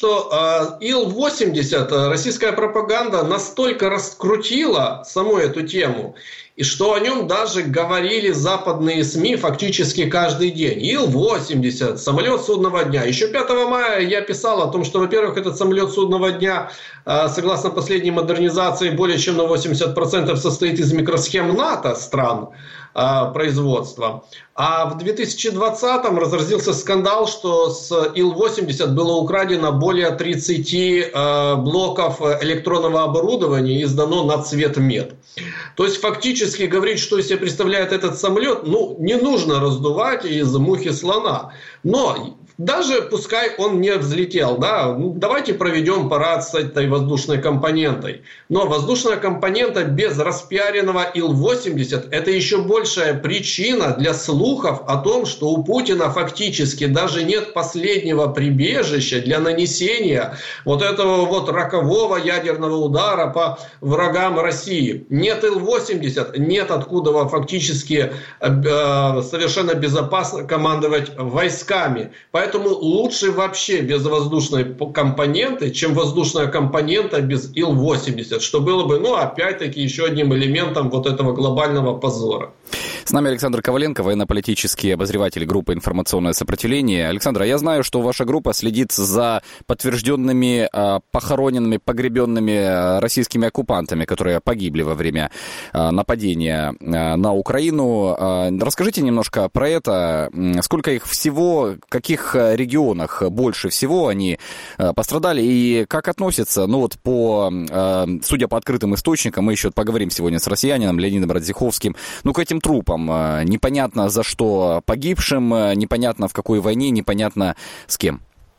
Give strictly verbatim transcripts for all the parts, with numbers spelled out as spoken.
что э, Ил восемьдесят, э, российская пропаганда настолько раскрутила саму эту тему, и что о нем даже говорили западные СМИ фактически каждый день. Ил восемьдесят, самолет судного дня. Еще пятого мая я писал о том, что, во-первых, этот самолет судного дня, согласно последней модернизации, более чем на восемьдесят процентов состоит из микросхем НАТО стран производства. А в две тысячи двадцатом разразился скандал, что с Ил восемьдесят было украдено более тридцати блоков электронного оборудования и сдано на цвет мед. То есть фактически говорить, что из себя представляет этот самолет, ну, не нужно раздувать из мухи слона. Но даже пускай он не взлетел, да, ну, давайте проведем парад с этой воздушной компонентой. Но воздушная компонента без распиаренного Ил восемьдесят – это еще большая причина для слухов о том, что у Путина фактически даже нет последнего прибежища для нанесения вот этого вот рокового ядерного удара по врагам России. Нет Ил восемьдесят, нет откуда фактически э, совершенно безопасно командовать войсками. Поэтому лучше вообще без воздушной компоненты, чем воздушная компонента без Ил восемьдесят, что было бы, ну, опять-таки, еще одним элементом вот этого глобального позора. С нами Александр Коваленко, военно-политический обозреватель группы «Информационное сопротивление». Александр, я знаю, что ваша группа следит за подтвержденными, похороненными, погребенными российскими оккупантами, которые погибли во время нападения на Украину. Расскажите немножко про это. Сколько их всего, в каких регионах больше всего они пострадали и как относятся, ну вот по, судя по открытым источникам, мы еще поговорим сегодня с россиянином Леонидом Радзиховским, ну к этим трупам. Непонятно за что погибшим, непонятно в какой войне, непонятно с кем.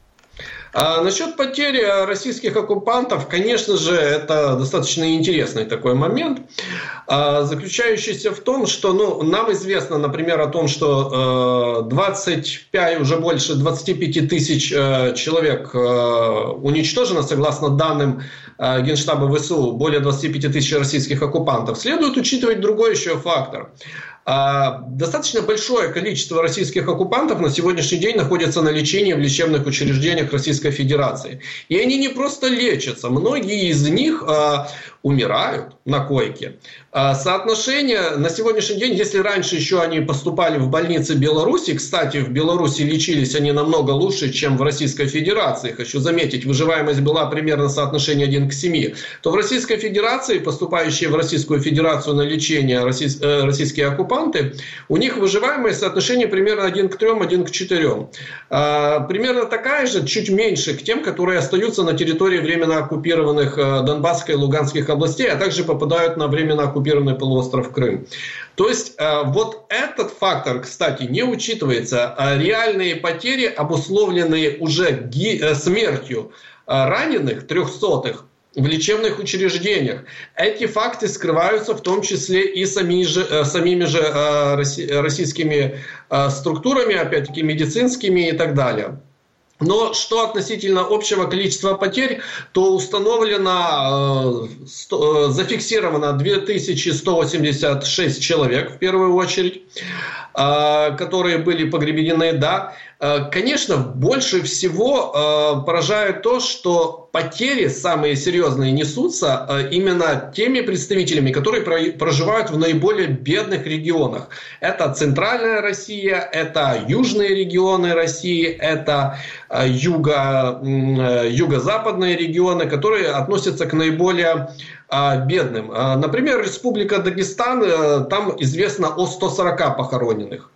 А насчет потери российских оккупантов, конечно же, это достаточно интересный такой момент, заключающийся в том, что, ну, нам известно, например, о том, что двадцать пять, уже больше двадцати пяти тысяч человек уничтожено, согласно данным Генштаба ВСУ, более двадцати пяти тысяч российских оккупантов. Следует учитывать другой еще фактор. Достаточно большое количество российских оккупантов на сегодняшний день находятся на лечении в лечебных учреждениях Российской Федерации. И они не просто лечатся, многие из них а, умирают на койке. А, соотношение на сегодняшний день, если раньше еще они поступали в больницы Беларуси, кстати, в Беларуси лечились они намного лучше, чем в Российской Федерации, хочу заметить, выживаемость была примерно соотношение один к семи, то в Российской Федерации, поступающие в Российскую Федерацию на лечение российс, э, российские оккупанты, у них выживаемость соотношение примерно один к трем, один к четырем. А, примерно такая же, чуть меньше к тем, которые остаются на территории временно оккупированных Донбасской и Луганских областей, а также попадают на временно оккупированный полуостров Крым. То есть а, вот этот фактор, кстати, не учитывается. А реальные потери, обусловленные уже ги- смертью а, раненых, трехсотых, в лечебных учреждениях. Эти факты скрываются в том числе и сами же, самими же э, российскими э, структурами, опять-таки медицинскими и так далее. Но что относительно общего количества потерь, то установлено, э, сто, э, зафиксировано две тысячи сто восемьдесят шесть человек в первую очередь, э, которые были погребены, да. Э, конечно, больше всего э, поражает то, что потери самые серьезные несутся э, именно теми представителями, которые про, проживают в наиболее бедных регионах. Это центральная Россия, это южные регионы России, это э, юго, э, юго-западные регионы, которые относятся к наиболее э, бедным. Э, например, Республика Дагестан, э, там известно о ста сорока похороненных.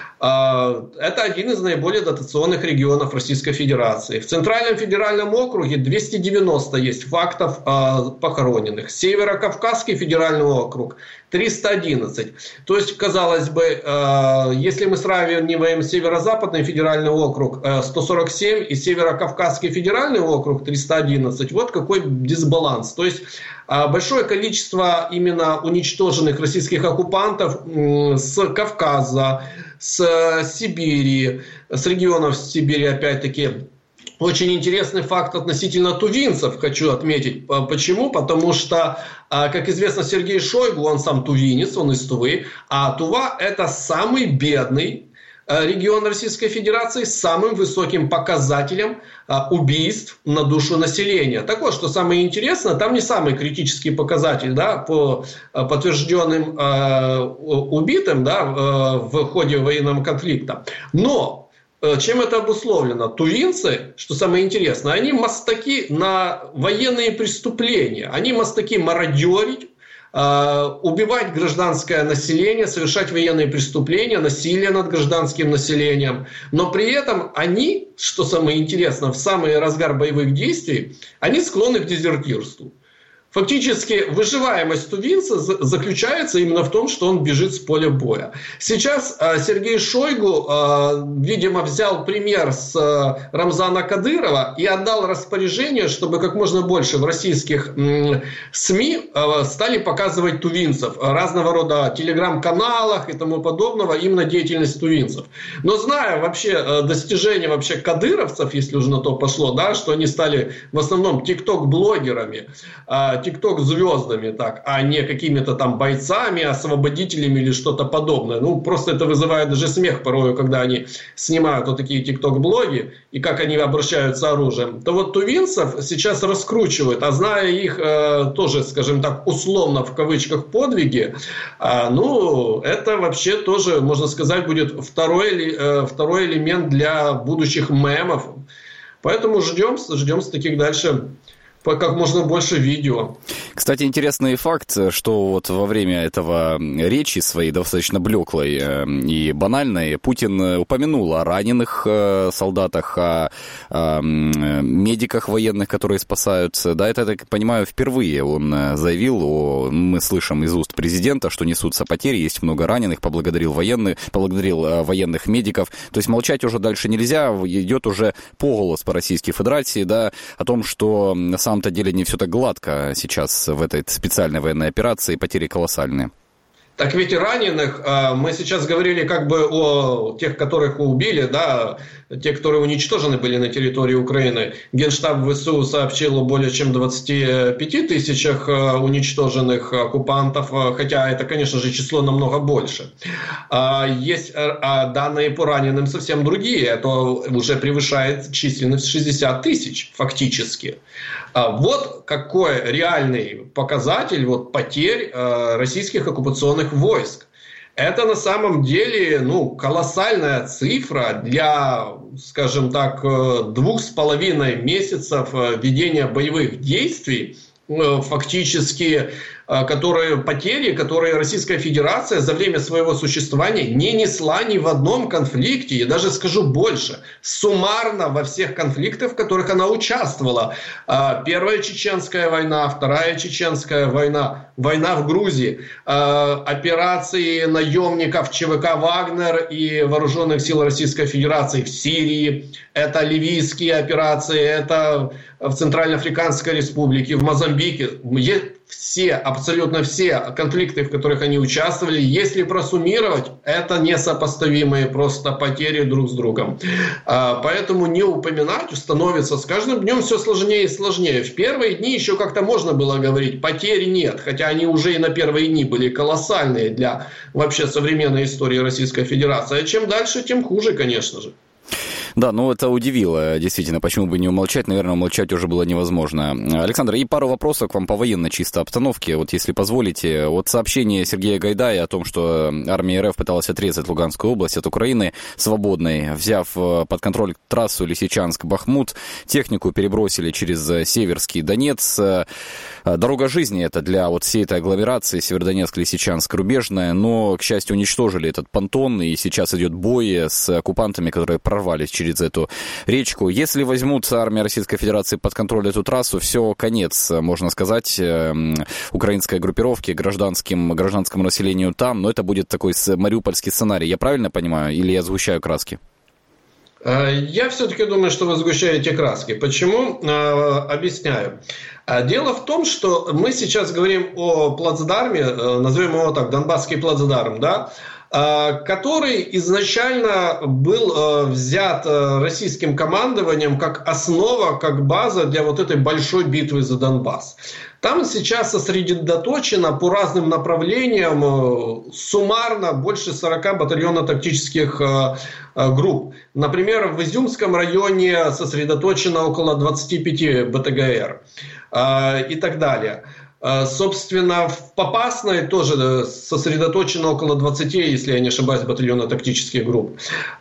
Это один из наиболее дотационных регионов Российской Федерации. В Центральном федеральном округе двести девяносто есть фактов похороненных. Северо-Кавказский федеральный округ триста одиннадцать. То есть, казалось бы, если мы сравниваем Северо-Западный федеральный округ сто сорок семь и Северо-Кавказский федеральный округ триста одиннадцать, вот какой дисбаланс. То есть, большое количество именно уничтоженных российских оккупантов с Кавказа, с Сибири, с регионов Сибири, опять-таки. Очень интересный факт относительно тувинцев хочу отметить. Почему? Потому что, как известно, Сергей Шойгу, он сам тувинец, он из Тувы, а Тува – это самый бедный регион Российской Федерации с самым высоким показателем убийств на душу населения. Так вот, что самое интересное, там не самый критический показатель, да, по подтвержденным э, убитым, да, в ходе военного конфликта. Но чем это обусловлено? Тувинцы, что самое интересное, они мастаки на военные преступления. Они мастаки мародерить, убивать гражданское население, совершать военные преступления, насилие над гражданским населением. Но при этом они, что самое интересное, в самый разгар боевых действий, они склонны к дезертирству. Фактически выживаемость тувинца заключается именно в том, что он бежит с поля боя. Сейчас Сергей Шойгу, видимо, взял пример с Рамзана Кадырова и отдал распоряжение, чтобы как можно больше в российских СМИ стали показывать тувинцев, разного рода телеграм-каналах и тому подобного, именно деятельность тувинцев. Но зная вообще достижения вообще кадыровцев, если уже на то пошло, да, что они стали в основном тикток-блогерами, тикток-звездами, так, а не какими-то там бойцами, освободителями или что-то подобное. Ну, просто это вызывает даже смех порою, когда они снимают вот такие тикток-блоги и как они обращаются оружием. То вот тувинцев сейчас раскручивают, а зная их э, тоже, скажем так, условно в кавычках подвиги, э, ну, это вообще тоже, можно сказать, будет второй, э, второй элемент для будущих мемов. Поэтому ждем, ждем с таких дальше как можно больше видео. Кстати, интересный факт, что вот во время этого речи своей достаточно блеклой и банальной Путин упомянул о раненых солдатах, о, о медиках военных, которые спасаются. Да, это, я так понимаю, впервые он заявил, о, мы слышим из уст президента, что несутся потери, есть много раненых, поблагодарил военных, поблагодарил военных медиков. То есть молчать уже дальше нельзя, идет уже поголос по Российской Федерации, да, о том, что на самом На самом-то деле не все так гладко сейчас в этой специальной военной операции, потери колоссальные. Так ведь и раненых, мы сейчас говорили как бы о тех, которых убили, да, те, которые уничтожены были на территории Украины. Генштаб ВСУ сообщил о более чем двадцати пяти тысячах уничтоженных оккупантов, хотя это, конечно же, число намного больше. Есть данные по раненым совсем другие, это уже превышает численность шестьдесят тысяч фактически. Вот какой реальный показатель вот, потерь российских оккупационных войск. Это на самом деле ну, колоссальная цифра для, скажем так, двух с половиной месяцев ведения боевых действий, фактически которые, потери, которые Российская Федерация за время своего существования не несла ни в одном конфликте. И даже скажу больше, суммарно во всех конфликтах, в которых она участвовала. Первая Чеченская война, Вторая Чеченская война, война в Грузии, операции наемников ЧВК «Вагнер» и Вооруженных сил Российской Федерации в Сирии, это ливийские операции, это в Центральноафриканской Республике, в Мозамбике. Все, абсолютно все конфликты, в которых они участвовали, если просуммировать, это несопоставимые просто потери друг с другом. Поэтому не упоминать становится с каждым днем все сложнее и сложнее. В первые дни еще как-то можно было говорить, потери нет, хотя они уже и на первые дни были колоссальные для вообще современной истории Российской Федерации. А чем дальше, тем хуже, конечно же. Да, ну это удивило, действительно, почему бы не умолчать, наверное, умолчать уже было невозможно. Александр, и пару вопросов к вам по военной чисто обстановке, вот если позволите. Вот сообщение Сергея Гайдая о том, что армия РФ пыталась отрезать Луганскую область от Украины свободной, взяв под контроль трассу Лисичанск-Бахмут, технику перебросили через Северский Донец. Дорога жизни это для вот всей этой агломерации Северодонецк-Лисичанск рубежная, но, к счастью, уничтожили этот понтон, и сейчас идет бой с оккупантами, которые прорвались через через эту речку. Если возьмут армия Российской Федерации под контроль эту трассу, все, конец, можно сказать, украинской группировке, гражданским, гражданскому населению там, но это будет такой мариупольский сценарий. Я правильно понимаю? Или я сгущаю краски? Я все-таки думаю, что вы сгущаете краски. Почему? Объясняю. Дело в том, что мы сейчас говорим о плацдарме, назовем его так, Донбасский плацдарм, да, который изначально был взят российским командованием как основа, как база для вот этой большой битвы за Донбасс. Там сейчас сосредоточено по разным направлениям суммарно больше сорока батальонно-тактических групп. Например, в Изюмском районе сосредоточено около двадцати пяти БТГР и так далее. Собственно, в Попасной тоже сосредоточено около двадцати, если я не ошибаюсь, батальонно-тактических групп.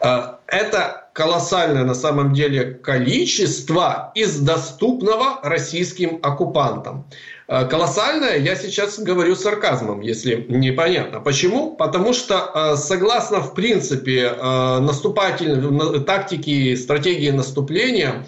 Это колоссальное на самом деле количество из доступного российским оккупантам. Колоссальное, я сейчас говорю сарказмом, если непонятно. Почему? Потому что согласно, в принципе, наступательной тактике, стратегии наступления,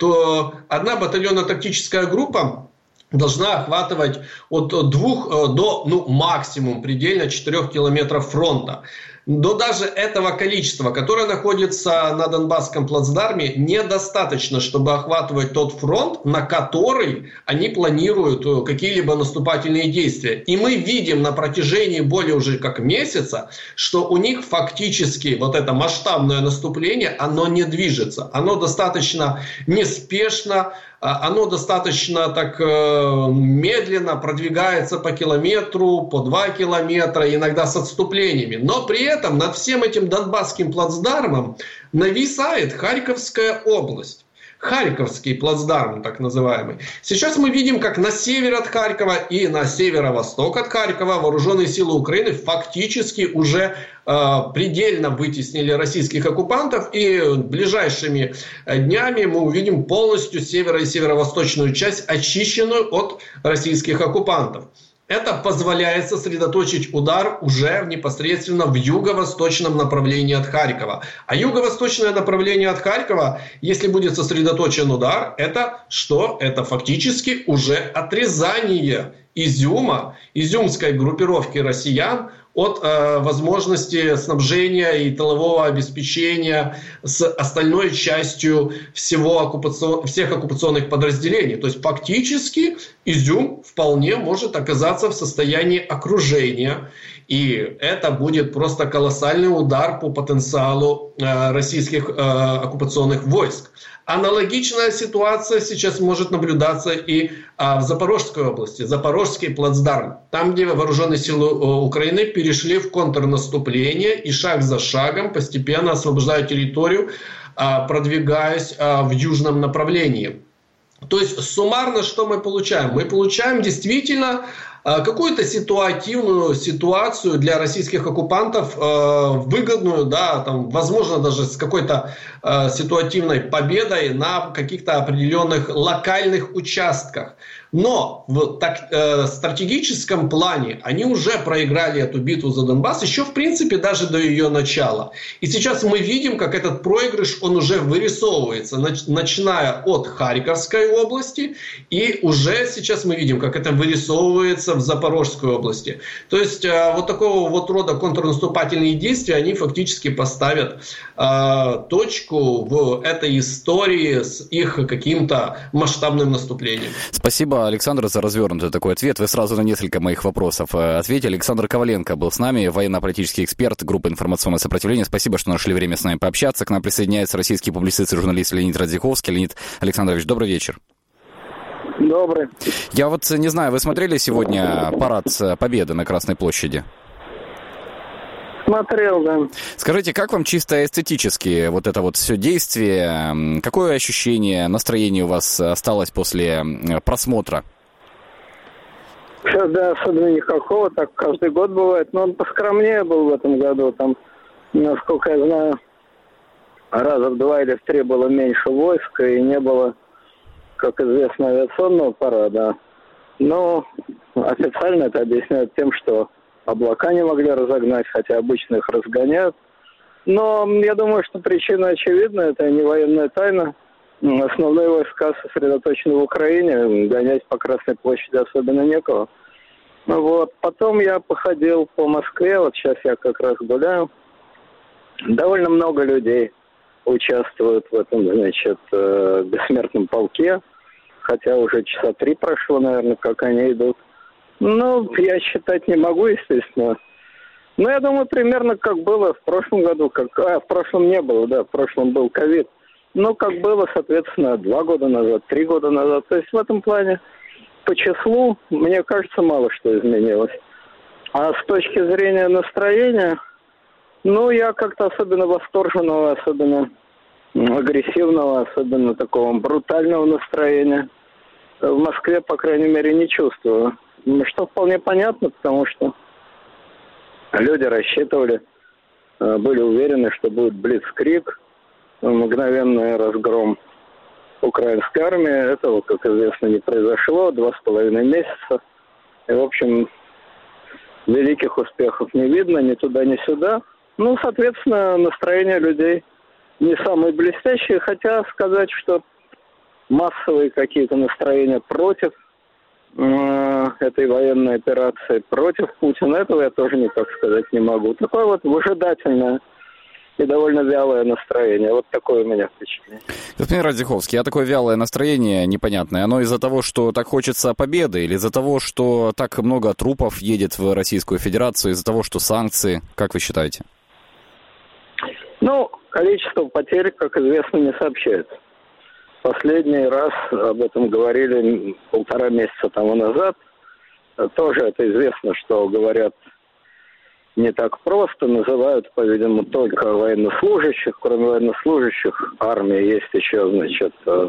то одна батальонно-тактическая группа должна охватывать от двух до, ну, максимум предельно четырёх километров фронта. Но даже этого количества, которое находится на Донбасском плацдарме, недостаточно, чтобы охватывать тот фронт, на который они планируют какие-либо наступательные действия. И мы видим на протяжении более уже как месяца, что у них фактически вот это масштабное наступление, оно не движется. Оно достаточно неспешно, оно достаточно так э, медленно продвигается по километру, по два километра, иногда с отступлениями. Но при этом над всем этим Донбасским плацдармом нависает Харьковская область. Харьковский плацдарм, так называемый. Сейчас мы видим, как на север от Харькова и на северо-восток от Харькова вооруженные силы Украины фактически уже э, предельно вытеснили российских оккупантов, и ближайшими днями мы увидим полностью северо- и северо-восточную часть, очищенную от российских оккупантов. Это позволяет сосредоточить удар уже непосредственно в юго-восточном направлении от Харькова. А юго-восточное направление от Харькова, если будет сосредоточен удар, это что? Это фактически уже отрезание Изюма, изюмской группировки россиян от э, возможности снабжения и тылового обеспечения с остальной частью всего оккупацион... всех оккупационных подразделений. То есть фактически Изюм вполне может оказаться в состоянии окружения. И это будет просто колоссальный удар по потенциалу э, российских э, оккупационных войск. Аналогичная ситуация сейчас может наблюдаться и а, в Запорожской области, Запорожский плацдарм, там, где вооруженные силы Украины перешли в контрнаступление и шаг за шагом постепенно освобождают территорию, а, продвигаясь а, в южном направлении. То есть суммарно что мы получаем? Мы получаем действительно какую-то ситуативную ситуацию для российских оккупантов, э, выгодную, да, там, возможно, даже с какой-то э, ситуативной победой на каких-то определенных локальных участках. Но в так, э, стратегическом плане они уже проиграли эту битву за Донбасс еще, в принципе, даже до ее начала. И сейчас мы видим, как этот проигрыш, он уже вырисовывается, нач- начиная от Харьковской области, и уже сейчас мы видим, как это вырисовывается в Запорожской области. То есть э, вот такого вот рода контрнаступательные действия, они фактически поставят э, точку в этой истории с их каким-то масштабным наступлением. Спасибо, Александр, за развернутый такой ответ. Вы сразу на несколько моих вопросов ответили. Александр Коваленко был с нами, военно-политический эксперт группы «Информационное сопротивление». Спасибо, что нашли время с нами пообщаться. К нам присоединяется российский публицист и журналист Леонид Радзиховский. Леонид Александрович, добрый вечер. Добрый. Я вот не знаю, вы смотрели сегодня парад Победы на Красной площади? Смотрел, да. Скажите, как вам чисто эстетически вот это вот все действие? Какое ощущение, настроение у вас осталось после просмотра? Да, особенно никакого, так каждый год бывает. Но он поскромнее был в этом году. Там, насколько я знаю, раза в два или в три было меньше войск, и не было, как известно, авиационного парада. Но официально это объясняют тем, что облака не могли разогнать, хотя обычно их разгоняют. Но я думаю, что причина очевидна, это не военная тайна. Основные войска сосредоточены в Украине, гонять по Красной площади особенно некого. Вот. Потом я походил по Москве, вот сейчас я как раз гуляю. Довольно много людей участвуют в этом, значит, бессмертном полке, хотя уже часа три прошло, наверное, как они идут. Ну, я считать не могу, естественно. Ну, я думаю, примерно как было в прошлом году, как... А, в прошлом не было, да, в прошлом был ковид. Ну, как было, соответственно, два года назад, три года назад. То есть в этом плане по числу, мне кажется, мало что изменилось. А с точки зрения настроения, ну, я как-то особенно восторженного, особенно агрессивного, особенно такого брутального настроения в Москве, по крайней мере, не чувствую. Что вполне понятно, потому что люди рассчитывали, были уверены, что будет блицкриг, мгновенный разгром украинской армии. Этого, как известно, не произошло. Два с половиной месяца. И, в общем, великих успехов не видно ни туда, ни сюда. Ну, соответственно, настроение людей не самые блестящие. Хотя сказать, что массовые какие-то настроения против э, этой военной операции, против Путина, этого я тоже никак сказать не могу. Такое вот выжидательное и довольно вялое настроение. Вот такое у меня впечатление. Господин Радзиховский, а такое вялое настроение непонятное, оно из-за того, что так хочется победы, или из-за того, что так много трупов едет в Российскую Федерацию, из-за того, что санкции? Как вы считаете? Ну, количество потерь, как известно, не сообщается. Последний раз об этом говорили полтора месяца тому назад. Тоже это известно, что говорят не так просто, называют, по-видимому, только военнослужащих. Кроме военнослужащих, армия есть еще, значит,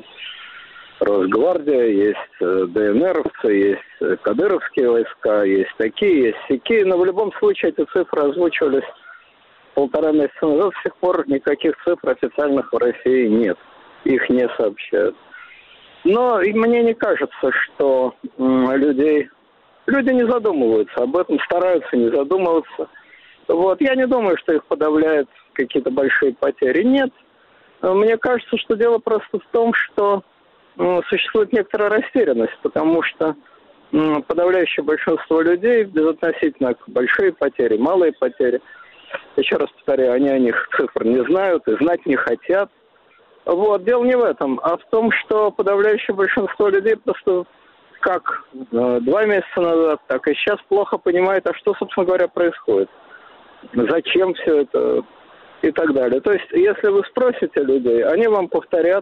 Росгвардия, есть ДНРовцы, есть кадыровские войска, есть такие, есть сякие. Но в любом случае эти цифры озвучивались полтора месяца назад. С тех пор никаких цифр официальных в России нет. Их не сообщают. Но и мне не кажется, что м, людей... Люди не задумываются об этом, стараются не задумываться. Вот. Я не думаю, что их подавляют какие-то большие потери. Нет. Мне кажется, что дело просто в том, что э, существует некоторая растерянность, потому что э, подавляющее большинство людей, безотносительно большие потери, малые потери, еще раз повторяю, они о них цифр не знают и знать не хотят. Вот. Дело не в этом, а в том, что подавляющее большинство людей просто... как э, два месяца назад, так и сейчас плохо понимает, а что, собственно говоря, происходит. Зачем все это и так далее. То есть, если вы спросите людей, они вам повторят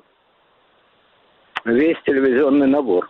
весь телевизионный набор.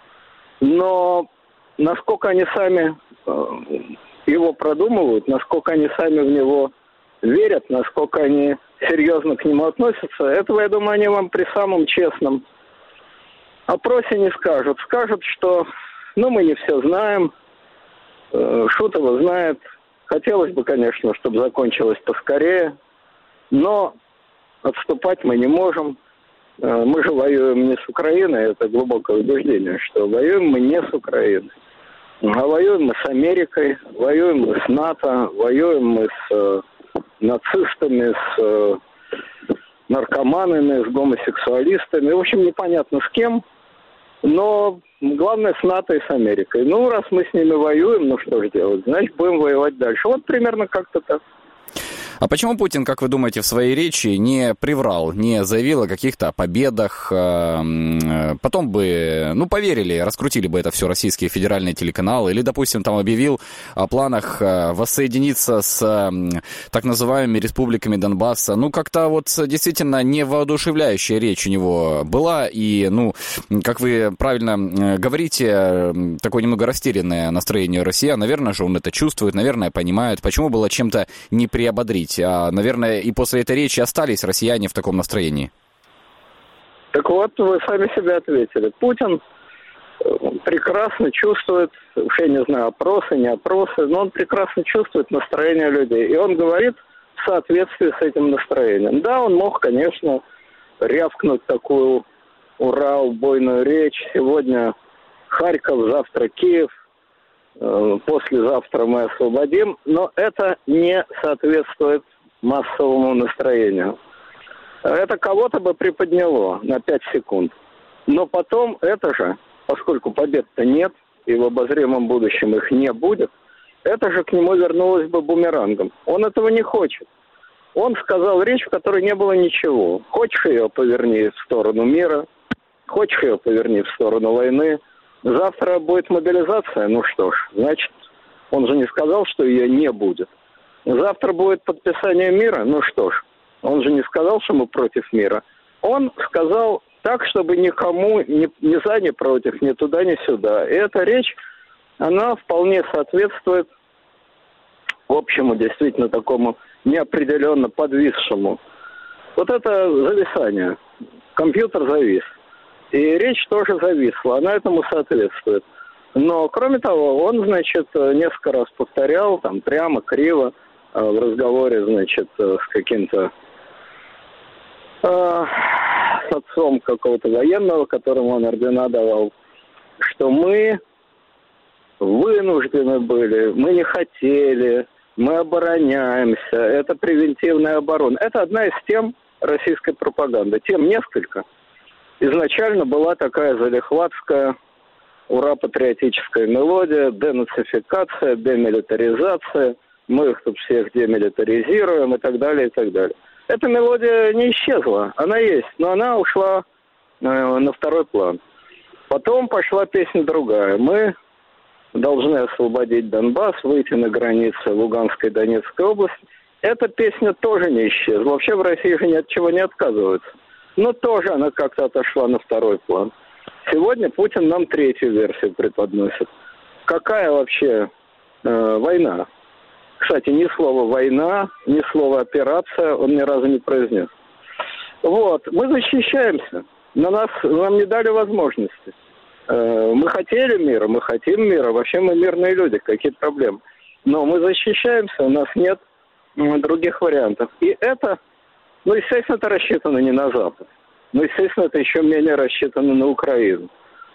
Но насколько они сами э, его продумывают, насколько они сами в него верят, насколько они серьезно к нему относятся, этого, я думаю, они вам при самом честном опросе не скажут. Скажут, что ну мы не все знаем, э, Шутова знает. Хотелось бы, конечно, чтобы закончилось поскорее, но отступать мы не можем. Э, мы же воюем не с Украиной, это глубокое убеждение, что воюем мы не с Украиной. А воюем мы с Америкой, воюем мы с НАТО, воюем мы с э, нацистами, с э, наркоманами, с гомосексуалистами. В общем, непонятно с кем. Но главное с НАТО и с Америкой. Ну, раз мы с ними воюем, ну что же делать? Значит, будем воевать дальше. Вот примерно как-то так. А почему Путин, как вы думаете, в своей речи не приврал, не заявил о каких-то победах? Потом бы, ну, поверили, раскрутили бы это все российские федеральные телеканалы. Или, допустим, там объявил о планах воссоединиться с так называемыми республиками Донбасса. Ну, как-то вот действительно невоодушевляющая речь у него была. И, ну, как вы правильно говорите, такое немного растерянное настроение россиян. Наверное же он это чувствует, наверное, понимает. Почему было чем-то не приободрить? А, наверное, и после этой речи остались россияне в таком настроении. Так вот, вы сами себе ответили. Путин прекрасно чувствует, уж я не знаю, опросы, не опросы, но он прекрасно чувствует настроение людей. И он говорит в соответствии с этим настроением. Да, он мог, конечно, рявкнуть такую ура, убойную речь. Сегодня Харьков, завтра Киев. Послезавтра мы освободим, но это не соответствует массовому настроению. Это кого-то бы приподняло на пять секунд. Но потом это же, поскольку побед-то нет, и в обозримом будущем их не будет, это же к нему вернулось бы бумерангом. Он этого не хочет. Он сказал речь, в которой не было ничего. Хочешь ее, поверни в сторону мира, хочешь ее, поверни в сторону войны. Завтра будет мобилизация, ну что ж, значит, он же не сказал, что ее не будет. завтра будет подписание мира, ну что ж, он же не сказал, что мы против мира. Он сказал так, чтобы никому ни, ни за, ни против, ни туда, ни сюда. И эта речь, она вполне соответствует общему, действительно такому неопределенно подвисшему. Вот это зависание. Компьютер завис. И речь тоже зависла, она этому соответствует. Но, кроме того, он, значит, несколько раз повторял, там, прямо, криво, в разговоре, значит, с каким-то э, с отцом какого-то военного, которому он ордена давал, что мы вынуждены были, мы не хотели, мы обороняемся, это превентивная оборона. Это одна из тем российской пропаганды. Тем несколько. Изначально была такая залихватская, ура-патриотическая мелодия, денацификация, демилитаризация, мы их тут всех демилитаризируем и так далее, и так далее. Эта мелодия не исчезла, она есть, но она ушла э, на второй план. Потом пошла песня другая. Мы должны освободить Донбасс, выйти на границы Луганской и Донецкой области. Эта песня тоже не исчезла. Вообще в России же ни от чего не отказываются. Но тоже она как-то отошла на второй план. Сегодня Путин нам третью версию преподносит. Какая вообще э, война? Кстати, ни слова «война», ни слова «операция» он ни разу не произнес. Вот, мы защищаемся. На нас, нам не дали возможности. Э, мы хотели мира, мы хотим мира. Вообще мы мирные люди, какие проблемы. Но мы защищаемся, у нас нет э, других вариантов. И это, ну, естественно, это рассчитано не на Запад. Но, естественно, это еще менее рассчитано на Украину.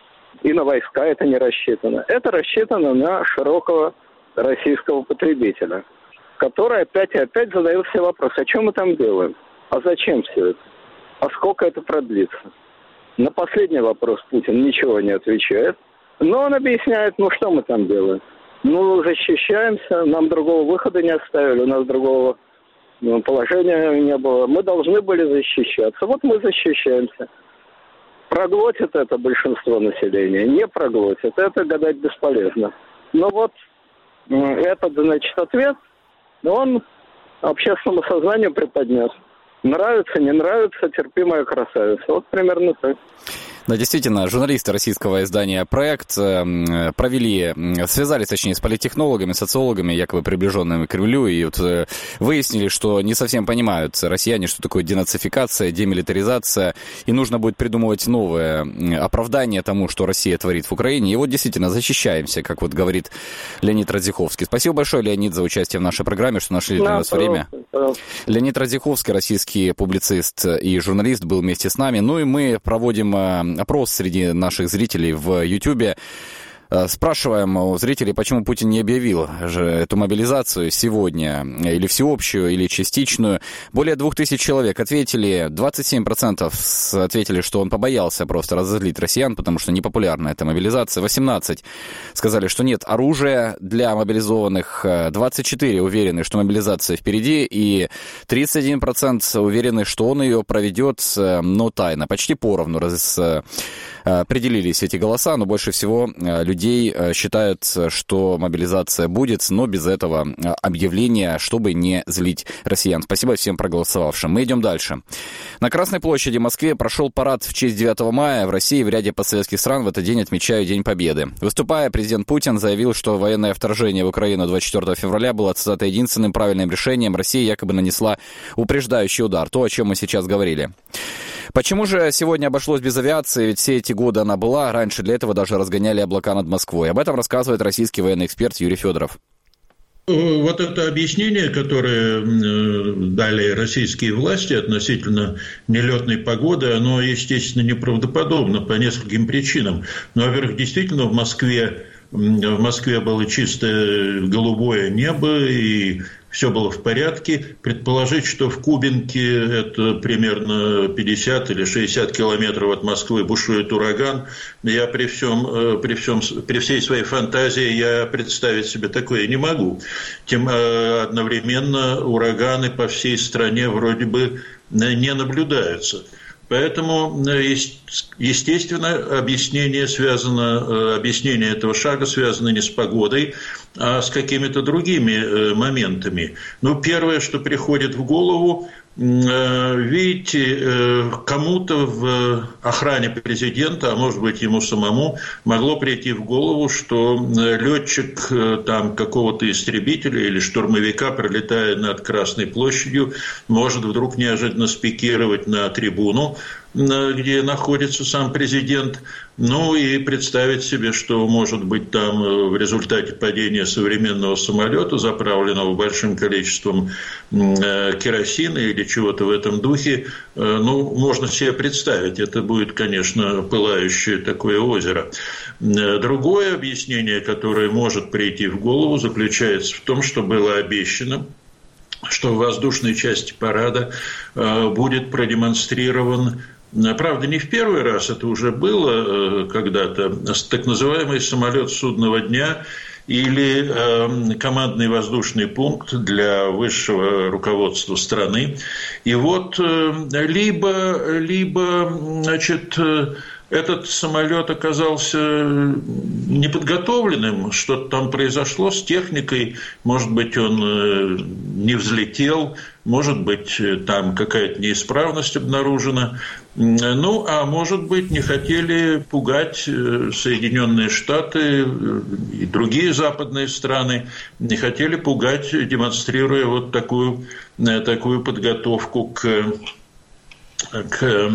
И на войска это не рассчитано. Это рассчитано на широкого российского потребителя, который опять и опять задает все вопросы. А что мы там делаем? А зачем все это? А сколько это продлится? На последний вопрос Путин ничего не отвечает. Но он объясняет, ну что мы там делаем? Ну, защищаемся, нам другого выхода не оставили, у нас другого положения не было. Мы должны были защищаться. Вот мы защищаемся. Проглотит это большинство населения? Не проглотит. Это гадать бесполезно. Но вот этот, значит, ответ, он общественному сознанию преподнес. Нравится, не нравится, терпимая красавица. Вот примерно так. Да, действительно, журналисты российского издания «Проект» провели, связались, точнее, с политтехнологами, социологами, якобы приближенными к Кремлю, и вот выяснили, что не совсем понимают россияне, что такое денацификация, демилитаризация, и нужно будет придумывать новое оправдание тому, что Россия творит в Украине. И вот действительно защищаемся, как вот говорит Леонид Радзиховский. Спасибо большое, Леонид, за участие в нашей программе, что нашли для нас время. Леонид Радзиховский, российский публицист и журналист, был вместе с нами. Ну и мы проводим опрос среди наших зрителей в Ютьюбе. Спрашиваем у зрителей, почему Путин не объявил же эту мобилизацию сегодня, или всеобщую, или частичную. Более двух тысяч человек ответили, двадцать семь процентов ответили, что он побоялся просто разозлить россиян, потому что непопулярна эта мобилизация. восемнадцать сказали, что нет оружия для мобилизованных, двадцать четыре уверены, что мобилизация впереди, и тридцать один процент уверены, что он ее проведет, но тайно. Почти поровну раз, определились эти голоса, но больше всего людей считают, что мобилизация будет, но без этого объявления, чтобы не злить россиян. Спасибо всем проголосовавшим. Мы идем дальше. На Красной площади в Москве прошел парад в честь девятого мая. В России и в ряде постсоветских стран в этот день отмечают День Победы. Выступая, президент Путин заявил, что военное вторжение в Украину двадцать четвёртого февраля было, цитата, единственным правильным решением. Россия якобы нанесла упреждающий удар. То, о чем мы сейчас говорили. Почему же сегодня обошлось без авиации? Ведь все эти годы она была. Раньше для этого даже разгоняли облака над Москвой. Об этом рассказывает российский военный эксперт Юрий Федоров. Вот это объяснение, которое дали российские власти относительно нелетной погоды, оно, естественно, неправдоподобно по нескольким причинам. Ну, во-первых, действительно, в Москве, в Москве было чистое голубое небо, и все было в порядке. Предположить, что в Кубинке, это примерно пятьдесят или шестьдесят километров от Москвы, бушует ураган, я при всем, при всем, при всей своей фантазии я представить себе такое не могу. Тем одновременно ураганы по всей стране вроде бы не наблюдаются. Поэтому, естественно, объяснение связано, объяснение этого шага связано не с погодой, а с какими-то другими моментами. Ну, первое, что приходит в голову, видите, кому-то в охране президента, а может быть ему самому, могло прийти в голову, что летчик там какого-то истребителя или штурмовика, пролетая над Красной площадью, может вдруг неожиданно спикировать на трибуну, где находится сам президент, ну и представить себе, что может быть там в результате падения современного самолета, заправленного большим количеством керосина или чего-то в этом духе, ну, можно себе представить, это будет, конечно, пылающее такое озеро. Другое объяснение, которое может прийти в голову, заключается в том, что было обещано, что в воздушной части парада будет продемонстрирован, правда, не в первый раз, это уже было когда-то, так называемый самолет судного дня или командный воздушный пункт для высшего руководства страны. И вот либо, либо значит, этот самолет оказался неподготовленным, что-то там произошло с техникой, может быть, он не взлетел, может быть, там какая-то неисправность обнаружена. Ну, а может быть, не хотели пугать Соединенные Штаты и другие западные страны, не хотели пугать, демонстрируя вот такую, такую подготовку к... К,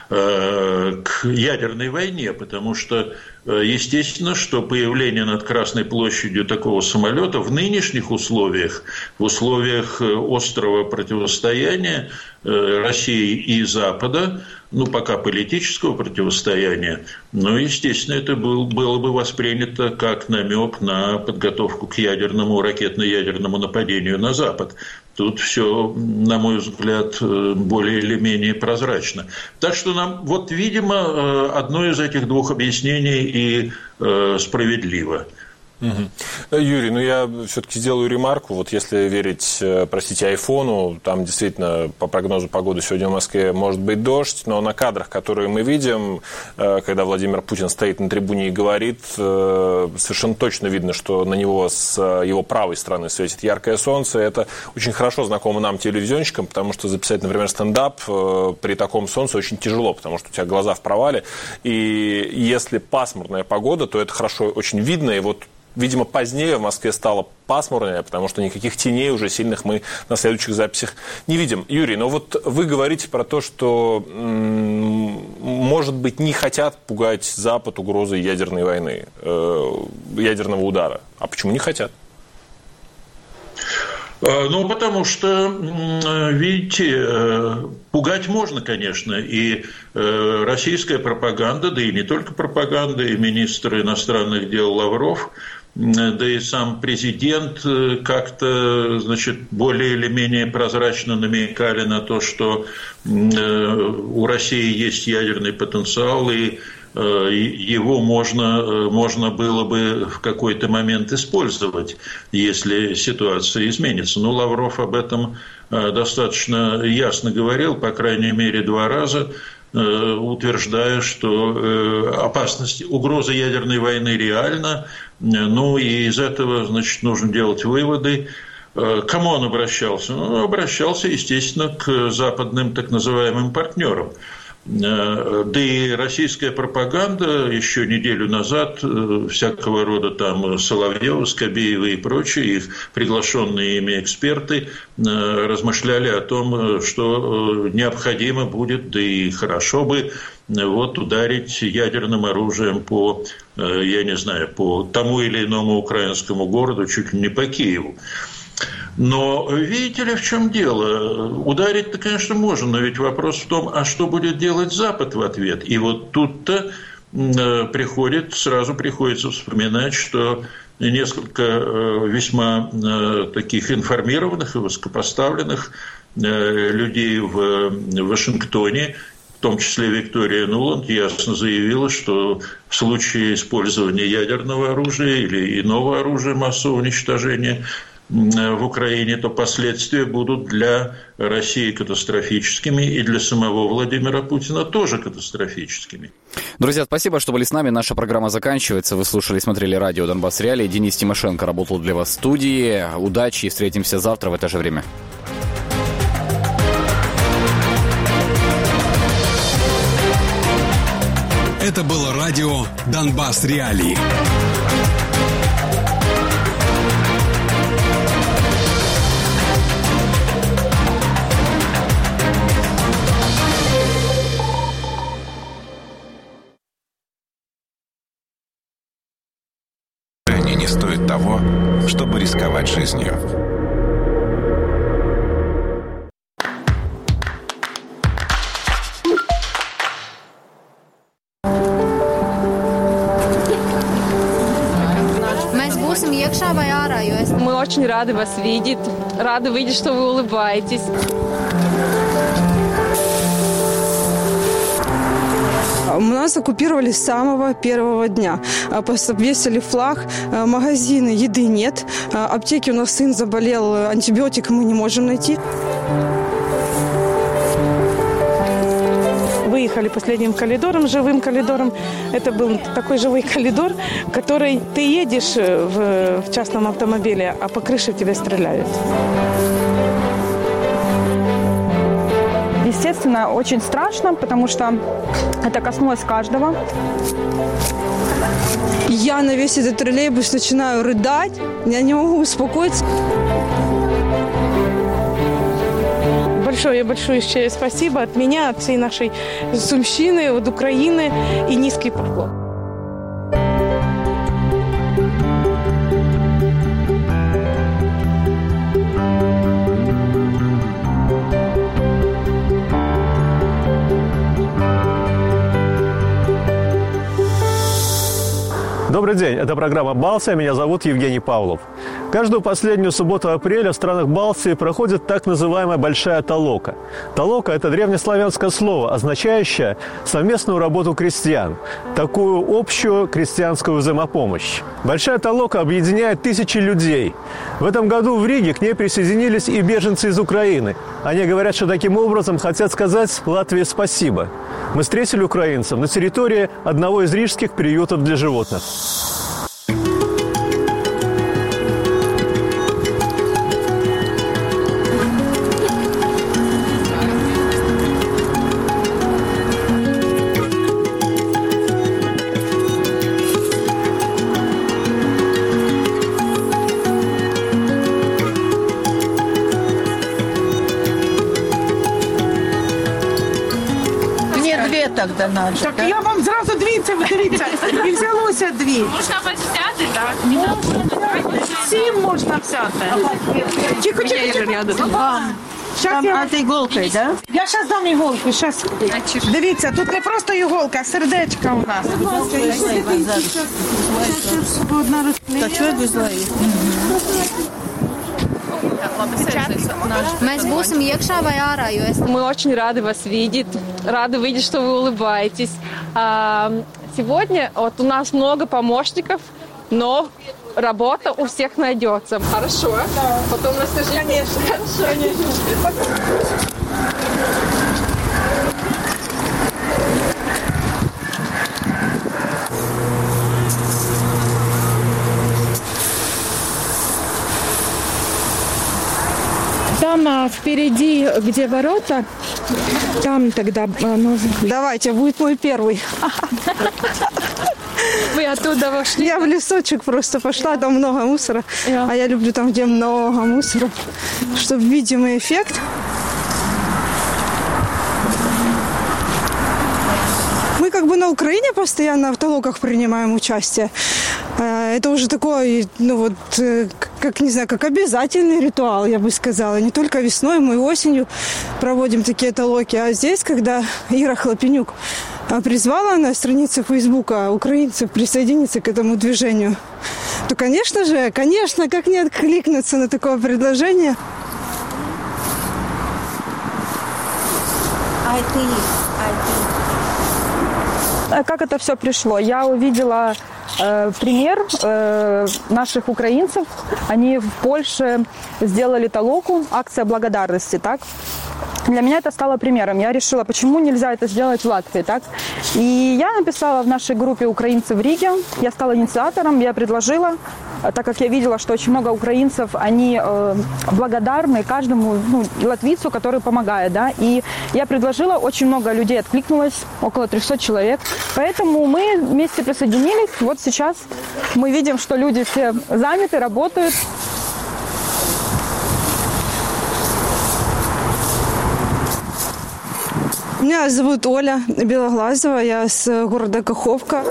к ядерной войне, потому что естественно, что появление над Красной площадью такого самолета в нынешних условиях, в условиях острого противостояния России и Запада, ну, пока политического противостояния, но, естественно, это был, было бы воспринято как намек на подготовку к ядерному, ракетно-ядерному нападению на Запад. Тут все, на мой взгляд, более или менее прозрачно. Так что нам, вот, видимо, одно из этих двух объяснений и э, справедливо. Угу. Юрий, ну я все-таки сделаю ремарку. Вот если верить, простите, айфону, там действительно по прогнозу погоды сегодня в Москве может быть дождь, но на кадрах, которые мы видим, когда Владимир Путин стоит на трибуне и говорит, совершенно точно видно, что на него с его правой стороны светит яркое солнце. Это очень хорошо знакомо нам, телевизионщикам, потому что записать, например, стендап при таком солнце очень тяжело, потому что у тебя глаза в провале. И если пасмурная погода, то это хорошо очень видно. И вот видимо, позднее в Москве стало пасмурнее, потому что никаких теней уже сильных мы на следующих записях не видим. Юрий, но вот вы говорите про то, что, может быть, не хотят пугать Запад угрозой ядерной войны, ядерного удара. А почему не хотят? Ну, потому что, видите, пугать можно, конечно, и российская пропаганда, да и не только пропаганда, и министр иностранных дел Лавров, да и сам президент как-то, значит, более или менее прозрачно намекали на то, что у России есть ядерный потенциал, и его можно, можно было бы в какой-то момент использовать, если ситуация изменится. Но Лавров об этом достаточно ясно говорил, по крайней мере, два раза, утверждая, что опасность, угроза ядерной войны реальна, ну и из этого, значит, нужно делать выводы. К кому он обращался? Ну, обращался, естественно, к западным так называемым партнерам. Да и российская пропаганда еще неделю назад, всякого рода там Соловьева, Скобеева и прочие, их приглашенные ими эксперты, размышляли о том, что необходимо будет, да и хорошо бы, вот, ударить ядерным оружием по, я не знаю, по тому или иному украинскому городу, чуть ли не по Киеву. Но видите ли, в чем дело? Ударить-то, конечно, можно, но ведь вопрос в том, а что будет делать Запад в ответ? И вот тут-то приходит, сразу приходится вспоминать, что несколько весьма таких информированных и высокопоставленных людей в Вашингтоне, в том числе Виктория Нуланд, ясно заявила, что в случае использования ядерного оружия или иного оружия массового уничтожения в Украине, то последствия будут для России катастрофическими и для самого Владимира Путина тоже катастрофическими. Друзья, спасибо, что были с нами. Наша программа заканчивается. Вы слушали и смотрели радио «Донбасс Реалии». Денис Тимошенко работал для вас в студии. Удачи и встретимся завтра в это же время. Это было радио «Донбасс Реалии». Не стоит того, чтобы рисковать жизнью. Мы очень рады вас видеть, рады видеть, что вы улыбаетесь. У нас оккупировали с самого первого дня. Повесили флаг, магазины, еды нет. Аптеки, у нас сын заболел, антибиотик мы не можем найти. Выехали последним коридором, живым коридором. Это был такой живой коридор, который ты едешь в, в частном автомобиле, а по крыше тебе стреляют. Естественно, очень страшно, потому что это коснулось каждого. Я на весь этот троллейбус начинаю рыдать, я не могу успокоиться. Большое-большое спасибо от меня, от всей нашей сумщины, от Украины и низкий поклон. Добрый день, это программа «Балтия», меня зовут Евгений Павлов. Каждую последнюю субботу апреля в странах Балтии проходит так называемая «Большая толока». Толока – это древнеславянское слово, означающее совместную работу крестьян, такую общую крестьянскую взаимопомощь. Большая толока объединяет тысячи людей. В этом году в Риге к ней присоединились и беженцы из Украины. Они говорят, что таким образом хотят сказать Латвии спасибо. Мы встретили украинцев на территории одного из рижских приютов для животных. Тогда надо. Так да? Я вам зразу дві, це дивіться, і взялося дві. Можна взяти, так? Да? Сім можна взяти. Тихо, тихо, тихо. Там, я... А це іголкою, так? Да? Я зараз дам іголку, зараз. Дивіться, тут не просто іголка, а сердечка у нас. Та чого ви злої? Мы очень рады вас видеть, рады видеть, что вы улыбаетесь. Сегодня вот у нас много помощников, но работа у всех найдется. Хорошо? Да. Потом расскажи. Конечно. Хорошо. Конечно. Там а, впереди, где ворота, там тогда... А, ну... Давайте, будет мой первый. Вы оттуда вошли? Я в лесочек просто пошла, там много мусора. Yeah. А я люблю там, где много мусора, чтобы видимый эффект. Мы как бы на Украине постоянно в толоках принимаем участие. Это уже такой, ну вот, как, не знаю, как обязательный ритуал, я бы сказала. Не только весной, мы осенью проводим такие толоки. А здесь, когда Ира Хлопенюк призвала на странице Фейсбука украинцев присоединиться к этому движению, то, конечно же, конечно, как не откликнуться на такое предложение. Как это все пришло? Я увидела э, пример э, наших украинцев. Они в Польше сделали толоку, акция благодарности, так? Для меня это стало примером. Я решила, почему нельзя это сделать в Латвии, так? И я написала в нашей группе «Украинцы в Риге». Я стала инициатором, я предложила, так как я видела, что очень много украинцев, они э, благодарны каждому ну, латвийцу, который помогает, да. И я предложила, очень много людей откликнулось, около трехсот человек. Поэтому мы вместе присоединились. Вот сейчас мы видим, что люди все заняты, работают. Меня зовут Оля Белоглазова, я с города Каховка.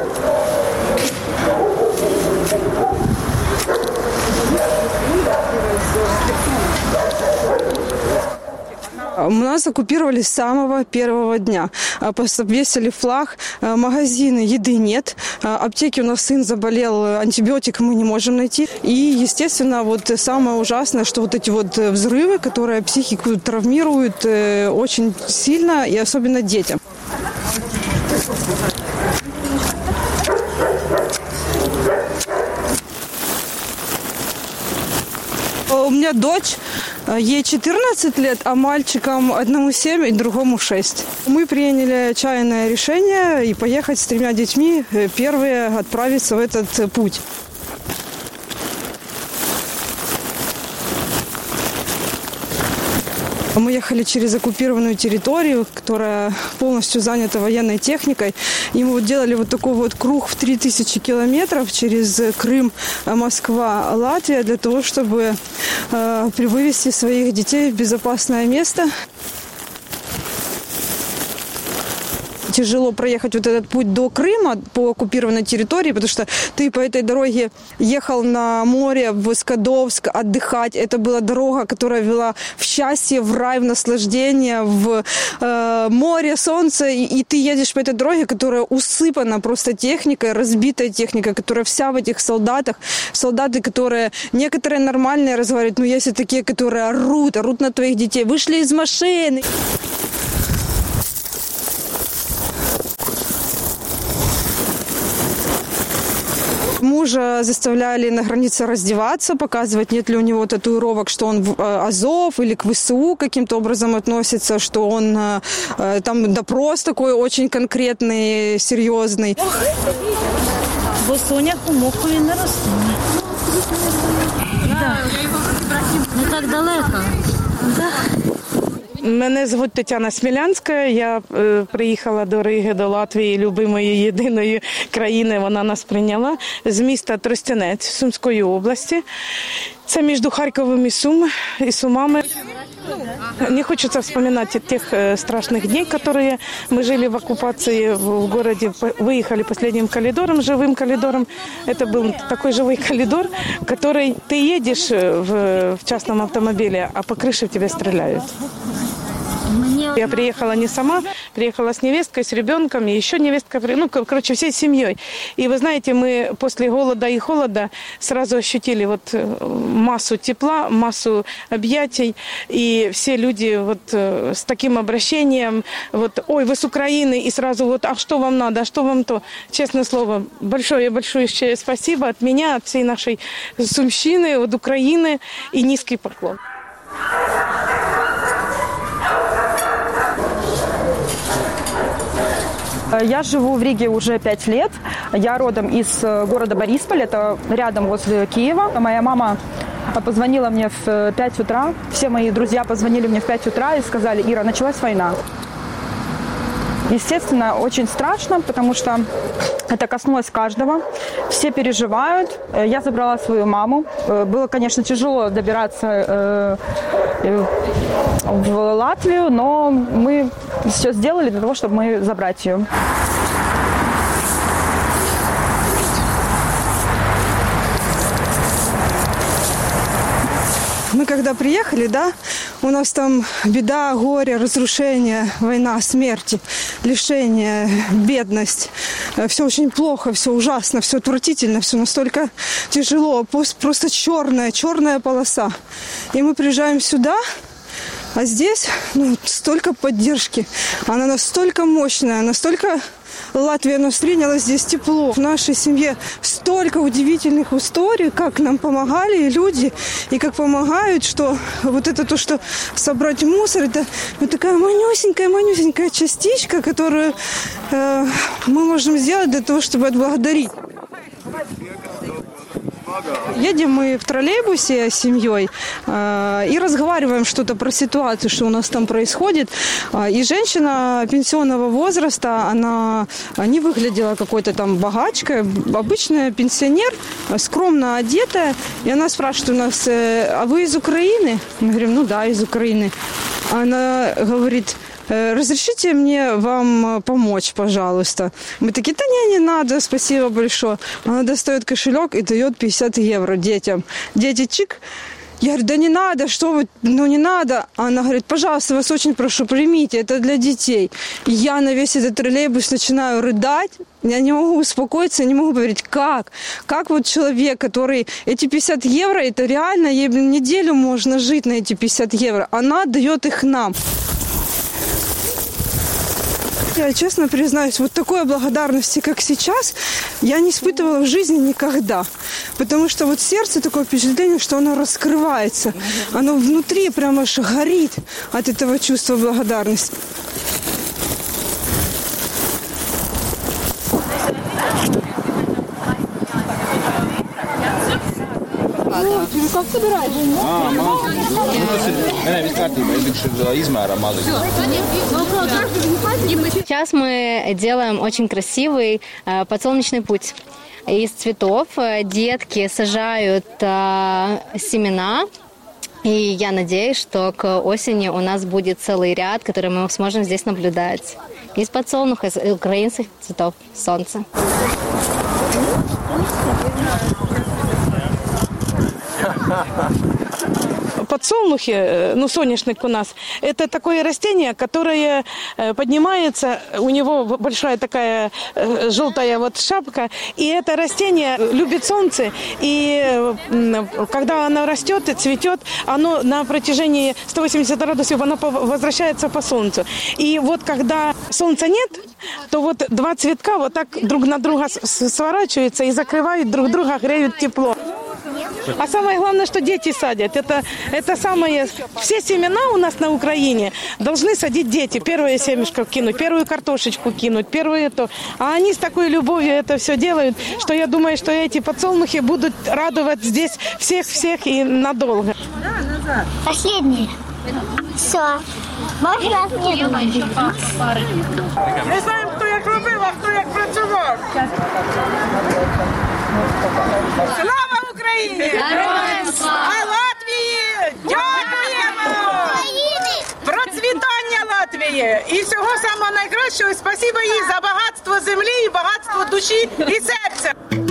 Нас оккупировали с самого первого дня. Обвесили флаг, магазины, еды нет. Аптеки у нас сын заболел, антибиотик мы не можем найти. И, естественно, вот самое ужасное, что вот эти вот взрывы, которые психику травмируют очень сильно, и особенно детям. У меня дочь, ей четырнадцать лет, а мальчикам одному семь и другому шесть. Мы приняли отчаянное решение и поехать с тремя детьми, первые отправиться в этот путь. Мы ехали через оккупированную территорию, которая полностью занята военной техникой. И мы вот делали вот такой вот круг в три тысячи километров через Крым, Москва, Латвия, для того, чтобы э, вывести своих детей в безопасное место. Тяжело проехать вот этот путь до Крыма по оккупированной территории, потому что ты по этой дороге ехал на море в Скадовск отдыхать. Это была дорога, которая вела в счастье, в рай, в наслаждение, в э, море, солнце. И, и ты едешь по этой дороге, которая усыпана просто техникой, разбитая техника, которая вся в этих солдатах. Солдаты, которые некоторые нормальные разговаривают, но есть и такие, которые орут, орут на твоих детей. Вышли из машины. Мужа заставляли на границе раздеваться, показывать, нет ли у него татуировок, что он в Азов или к ВСУ каким-то образом относится, что он там допрос такой очень конкретный, серьезный. Бо Соняху мохові не ростуть. Не так далеко. Мене звуть Тетяна Смілянська, я е, приїхала до Риги, до Латвії, любимої єдиної країни, вона нас прийняла, з міста Тростянець Сумської області. Це між Харковом і, Сум, і Сумами. Не хочется вспоминать тех страшных дней, которые мы жили в оккупации в городе. Выехали последним коридором, живым коридором. Это был такой живой коридор, который ты едешь в, в частном автомобиле, а по крыше в тебя стреляют. Я приехала не сама, приехала с невесткой, с ребенком, и еще невестка, ну, короче, всей семьей. И вы знаете, мы после голода и холода сразу ощутили вот массу тепла, массу объятий, и все люди вот с таким обращением, вот, ой, вы с Украины, и сразу вот, а что вам надо, а что вам то? Честное слово, большое-большое спасибо от меня, от всей нашей сумщины, от Украины, и низкий поклон. Я живу в Риге уже пять лет. Я родом из города Борисполь, это рядом возле Киева. Моя мама позвонила мне в пять утра. Все мои друзья позвонили мне в пять утра и сказали: Ира, началась война. Естественно, очень страшно, потому что это коснулось каждого. Все переживают. Я забрала свою маму. Было, конечно, тяжело добираться в Латвию, но мы все сделали для того, чтобы мы забрать ее. Мы когда приехали, да, у нас там беда, горе, разрушение, война, смерти, лишение, бедность. Все очень плохо, все ужасно, все отвратительно, все настолько тяжело, просто черная, черная полоса. И мы приезжаем сюда, а здесь ну, столько поддержки. Она настолько мощная, настолько Латвия нас приняла здесь тепло. В нашей семье столько удивительных историй, как нам помогали люди, и как помогают, что вот это то, что собрать мусор, это вот такая манюсенькая-манюсенькая частичка, которую э, мы можем сделать для того, чтобы отблагодарить. Едем мы в троллейбусе с семьей э, и разговариваем что-то про ситуацию, что у нас там происходит. И женщина пенсионного возраста, она не выглядела какой-то там богачкой, обычная пенсионер, скромно одетая. И она спрашивает у нас: а вы из Украины? Мы говорим: ну да, из Украины. Она говорит: разрешите мне вам помочь, пожалуйста. Мы такие: да не, не надо, спасибо большое. Она достает кошелек и дает пятьдесят евро детям. Дети чик. Я говорю: да не надо, что вы, ну не надо. Она говорит: пожалуйста, вас очень прошу, примите, это для детей. И я на весь этот троллейбус начинаю рыдать. Я не могу успокоиться, не могу поверить, как? Как вот человек, который... Эти пятьдесят евро, это реально, ей неделю можно жить на эти пятьдесят евро. Она дает их нам. Я честно признаюсь, вот такой благодарности, как сейчас, я не испытывала в жизни никогда. Потому что вот сердце такое впечатление, что оно раскрывается. Оно внутри прямо аж горит от этого чувства благодарности. Как собираешь? Сейчас мы делаем очень красивый подсолнечный путь из цветов. Детки сажают семена. И я надеюсь, что к осени у нас будет целый ряд, который мы сможем здесь наблюдать. Из подсолнуха, из украинских цветов солнца. Подсолнухи, ну, соняшник у нас, это такое растение, которое поднимается, у него большая такая желтая вот шапка, и это растение любит солнце, и когда оно растет и цветет, оно на протяжении ста восьмидесяти градусов оно возвращается по солнцу. И вот когда солнца нет, то вот два цветка вот так друг на друга сворачиваются и закрывают друг друга, греют тепло. А самое главное, что дети садят. Это, это самое... Все семена у нас на Украине должны садить дети. Первое семечко кинуть, первую картошечку кинуть, первую это. А они с такой любовью это все делают, что я думаю, что эти подсолнухи будут радовать здесь всех-всех и надолго. Последний. Все. Можно? Не знаємо, хто як робив, а хто як працював. Слава Україні! Героям слава! А Латвії дякуємо! Процвітання Латвії! І всього самого найкращого. Спасибо їй за багатство землі і багатство душі і серця.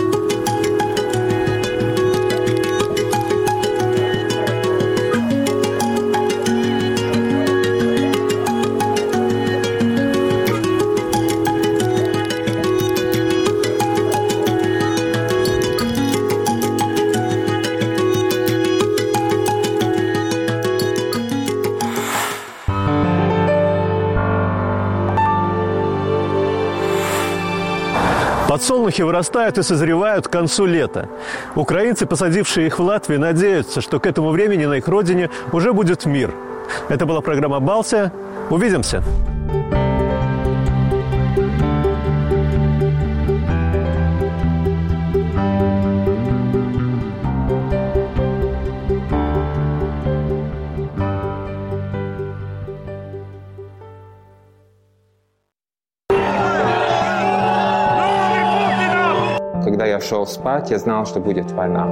Подсолнухи вырастают и созревают к концу лета. Украинцы, посадившие их в Латвии, надеются, что к этому времени на их родине уже будет мир. Это была программа «Балтия». Увидимся! Когда я шел спать, я знал, что будет война.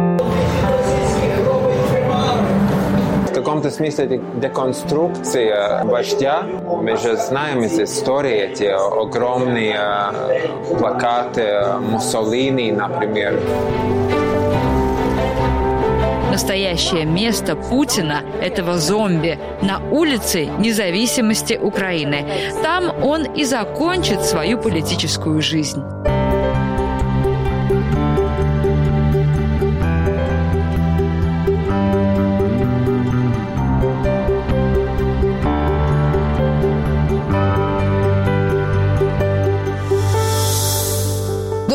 В каком-то смысле деконструкция вождя. Мы же знаем из истории эти огромные плакаты Муссолини, например. Настоящее место Путина, этого зомби, на улице независимости Украины. Там он и закончит свою политическую жизнь.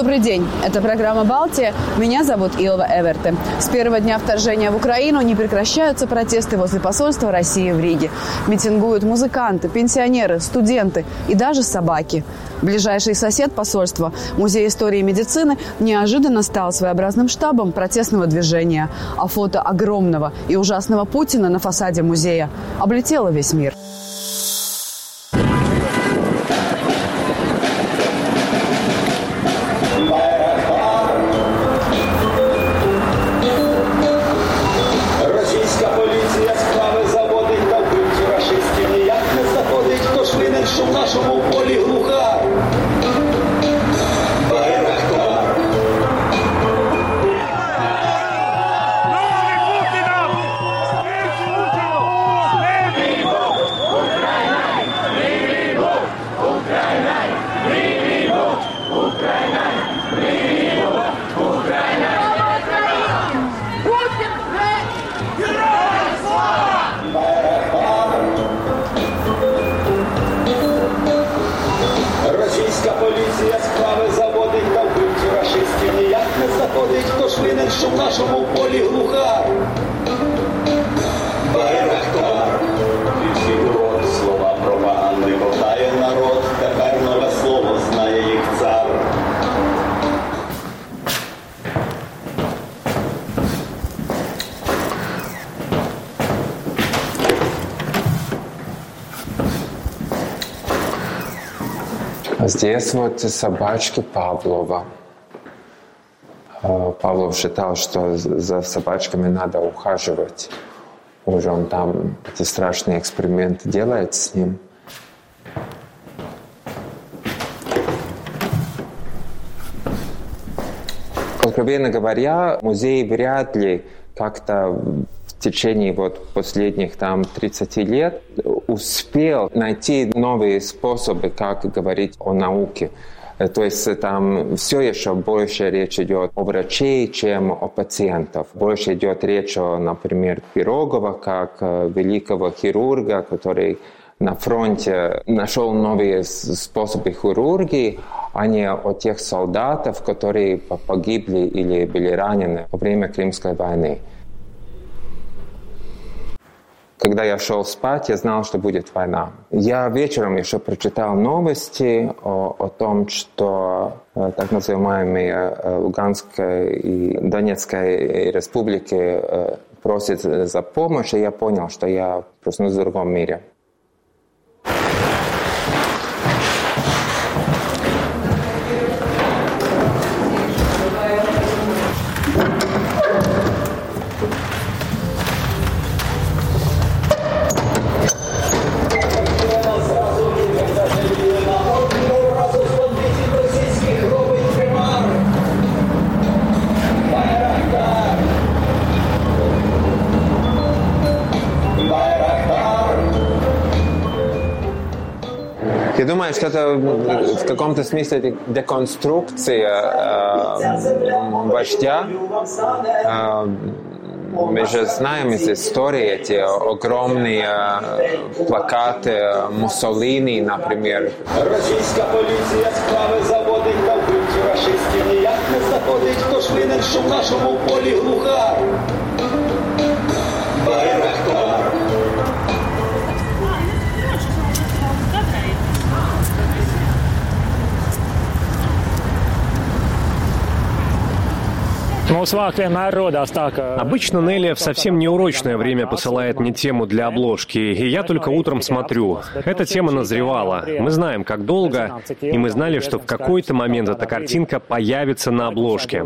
Добрый день. Это программа «Балтия». Меня зовут Илва Эверте. С первого дня вторжения в Украину не прекращаются протесты возле посольства России в Риге. Митингуют музыканты, пенсионеры, студенты и даже собаки. Ближайший сосед посольства, Музей истории и медицины, неожиданно стал своеобразным штабом протестного движения. А фото огромного и ужасного Путина на фасаде музея облетело весь мир. Що в нашому полі глуха. Байрактар. Всі урод, слова пропаганди ковтає народ. Тепер нове слово знає їх цар. Здесь вот собачки Павлова. Павлов считал, что за собачками надо ухаживать. Уже он там эти страшные эксперименты делает с ним. Откровенно говоря, музей вряд ли как-то в течение вот последних там тридцати лет успел найти новые способы, как говорить о науке. То есть там все еще больше речь идет о врачей, чем о пациентах. Больше идет речь о, например, Пирогова, как великого хирурга, который на фронте нашел новые способы хирургии, а не о тех солдатах, которые погибли или были ранены во время Крымской войны. Когда я шел спать, я знал, что будет война. Я вечером еще прочитал новости о, о том, что э, так называемые э, Луганской и Донецкой республики э, просят за помощь, и я понял, что я проснусь в другом мире. Я думаю, что это в каком-то смысле деконструкция э, вождя. Э, мы же знаем из истории эти огромные э, плакаты Муссолини, например. Російська поліція справи заводить та вбивці рашистів ніяк не знаходить. Хто ж винен, що в нашому полі глуха? Байрактар. Обычно Нелли в совсем неурочное время посылает мне тему для обложки, и я только утром смотрю. Эта тема назревала. Мы знаем, как долго, и мы знали, что в какой-то момент эта картинка появится на обложке.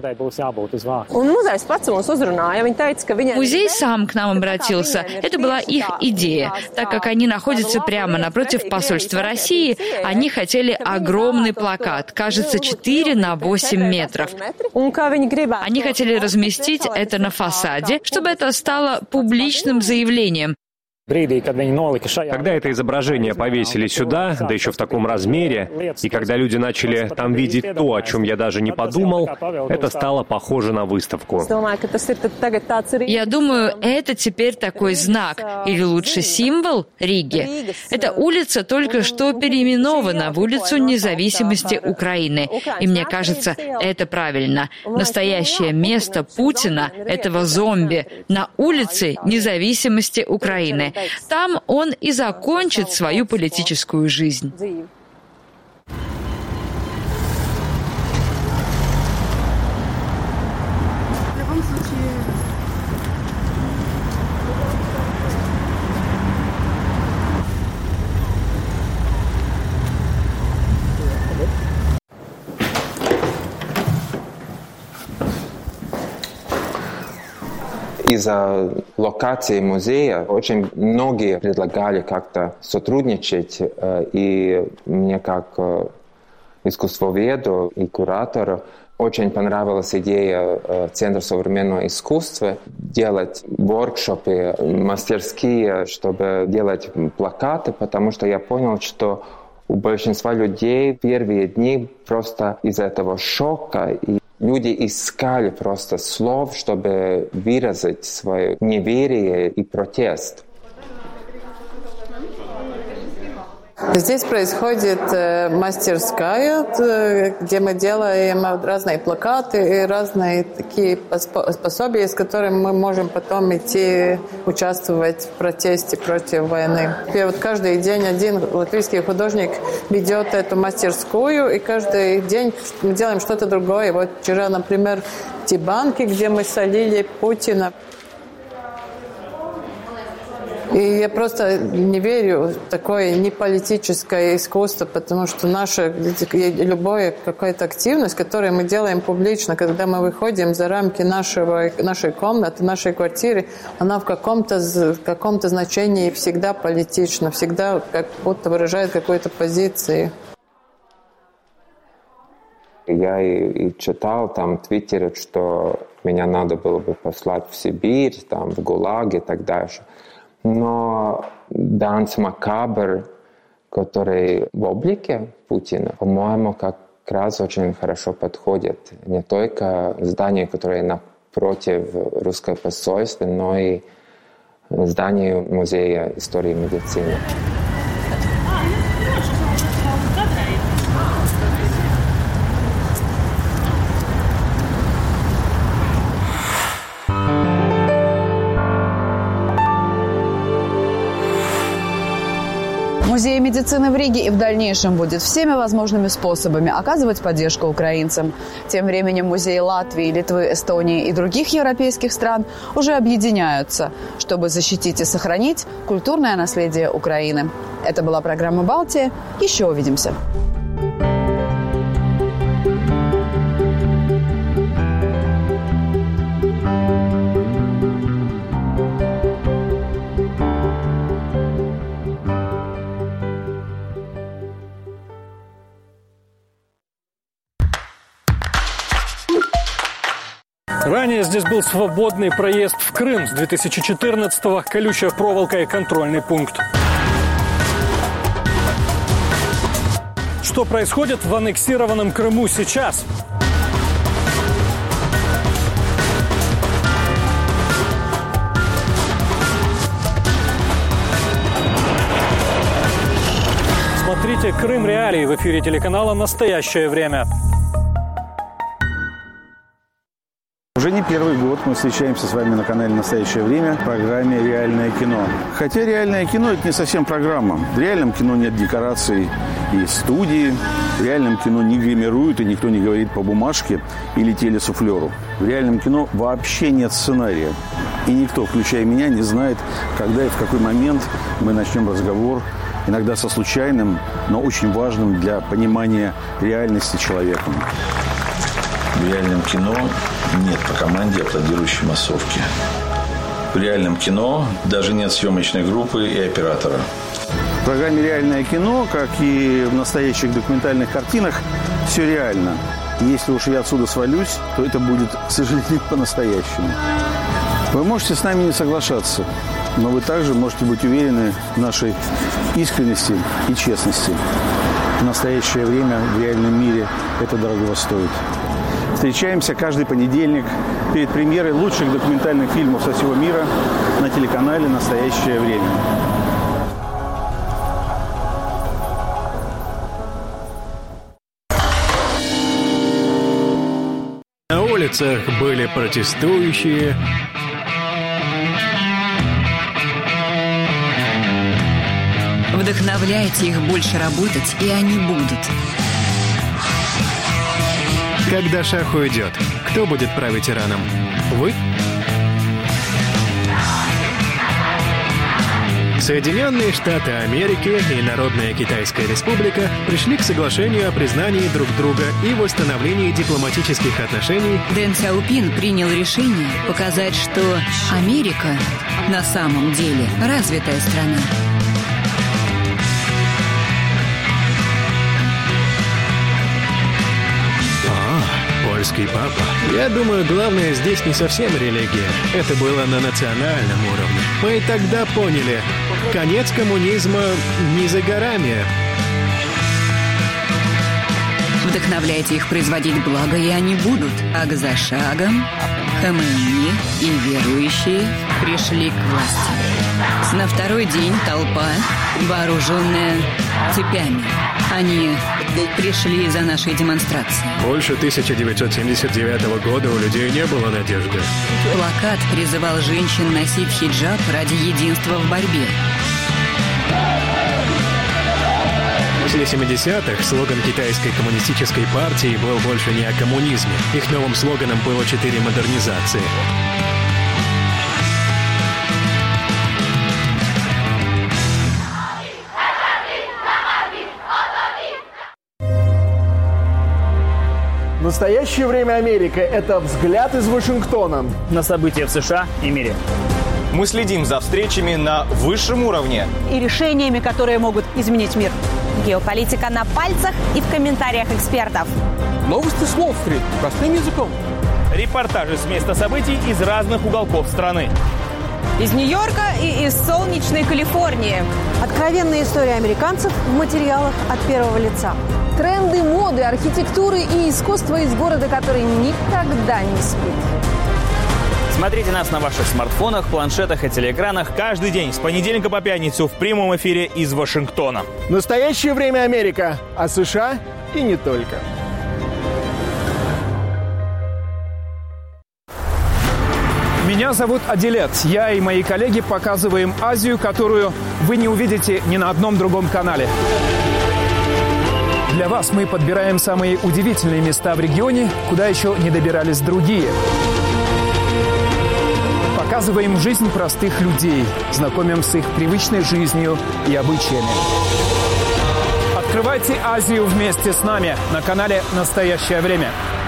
Музей сам к нам обратился. Это была их идея. Так как они находятся прямо напротив посольства России, они хотели огромный плакат, кажется, четыре на восемь метров. Они хотели разместить это на фасаде, чтобы это стало публичным заявлением. Когда это изображение повесили сюда, да еще в таком размере, и когда люди начали там видеть то, о чем я даже не подумал, это стало похоже на выставку. Я думаю, это теперь такой знак, или лучше символ Риги. Эта улица только что переименована в улицу независимости Украины. И мне кажется, это правильно. Настоящее место Путина, этого зомби, на улице независимости Украины. Там он и закончит свою политическую жизнь. Из-за локации музея очень многие предлагали как-то сотрудничать, и мне как искусствоведу и куратору очень понравилась идея Центра современного искусства делать воркшопы, мастерские, чтобы делать плакаты, потому что я понял, что у большинства людей первые дни просто из-за этого шока и люди искали просто слов, чтобы выразить свое неверие и протест. Здесь происходит мастерская, где мы делаем разные плакаты и разные такие пособия, с которыми мы можем потом идти участвовать в протесте против войны. И вот каждый день один латвийский художник ведет эту мастерскую, и каждый день мы делаем что-то другое. Вот вчера, например, те банки, где мы солили Путина. И я просто не верю в такое неполитическое искусство, потому что наша любая какая-то активность, которую мы делаем публично, когда мы выходим за рамки нашего, нашей комнаты, нашей квартиры, она в каком-то, в каком-то значении всегда политична, всегда как будто выражает какую-то позицию. Я и, и читал там в Твиттере, что меня надо было бы послать в Сибирь, там, в ГУЛАГ и так дальше. Но Данс Макабр, который в облике Путина, по-моему, как раз очень хорошо подходит не только зданию, которое напротив русского посольства, но и зданию Музея истории и медицины. Музей медицины в Риге и в дальнейшем будет всеми возможными способами оказывать поддержку украинцам. Тем временем музеи Латвии, Литвы, Эстонии и других европейских стран уже объединяются, чтобы защитить и сохранить культурное наследие Украины. Это была программа «Балтия». Еще увидимся. Ранее здесь был свободный проезд в Крым. С две тысячи четырнадцатого колючая проволока и контрольный пункт. Что происходит в аннексированном Крыму сейчас? Смотрите «Крым. Реалии» в эфире телеканала «Настоящее время». Уже не первый год мы встречаемся с вами на канале «Настоящее время» в программе «Реальное кино». Хотя реальное кино – это не совсем программа. В реальном кино нет декораций и студии. В реальном кино не гримируют и никто не говорит по бумажке или телесуфлеру. В реальном кино вообще нет сценария. И никто, включая меня, не знает, когда и в какой момент мы начнем разговор, иногда со случайным, но очень важным для понимания реальности человеком. В реальном кино нет по команде аплодирующей массовки. В реальном кино даже нет съемочной группы и оператора. В программе «Реальное кино», как и в настоящих документальных картинах, все реально. И если уж я отсюда свалюсь, то это будет, к сожалению, по-настоящему. Вы можете с нами не соглашаться, но вы также можете быть уверены в нашей искренности и честности. В настоящее время в реальном мире это дорого стоит. Встречаемся каждый понедельник перед премьерой лучших документальных фильмов со всего мира на телеканале «Настоящее время». На улицах были протестующие. Вдохновляйте их больше работать, и они будут. Когда шах уйдет, кто будет править Ираном? Вы? Соединенные Штаты Америки и Народная Китайская Республика пришли к соглашению о признании друг друга и восстановлении дипломатических отношений. Дэн Сяопин принял решение показать, что Америка на самом деле развитая страна. Польский папа. Я думаю, главное здесь не совсем религия. Это было на национальном уровне. Мы и тогда поняли, конец коммунизма не за горами. Вдохновляйте их производить благо, и они будут. Шаг за шагом Хамейни и верующие пришли к власти. На второй день толпа, вооруженная цепями. Они пришли за нашей демонстрацией. Больше тысяча девятьсот семьдесят девятого года у людей не было надежды. Плакат призывал женщин носить хиджаб ради единства в борьбе. После семидесятых слоган китайской коммунистической партии был больше не о коммунизме. Их новым слоганом было четыре модернизации. Настоящее время Америка – это взгляд из Вашингтона на события в США и мире. Мы следим за встречами на высшем уровне и решениями, которые могут изменить мир. Геополитика на пальцах и в комментариях экспертов. Новости с Уолл-стрит простым языком. Репортажи с места событий из разных уголков страны. Из Нью-Йорка и из солнечной Калифорнии. Откровенные истории американцев в материалах от первого лица. Тренды моды, архитектуры и искусства из города, который никогда не спит. Смотрите нас на ваших смартфонах, планшетах и телеэкранах каждый день с понедельника по пятницу в прямом эфире из Вашингтона. Настоящее время Америка, а США и не только. Меня зовут Адилет. Я и мои коллеги показываем Азию, которую вы не увидите ни на одном другом канале. Для вас мы подбираем самые удивительные места в регионе, куда еще не добирались другие. Показываем жизнь простых людей, знакомим с их привычной жизнью и обычаями. Открывайте Азию вместе с нами на канале «Настоящее время».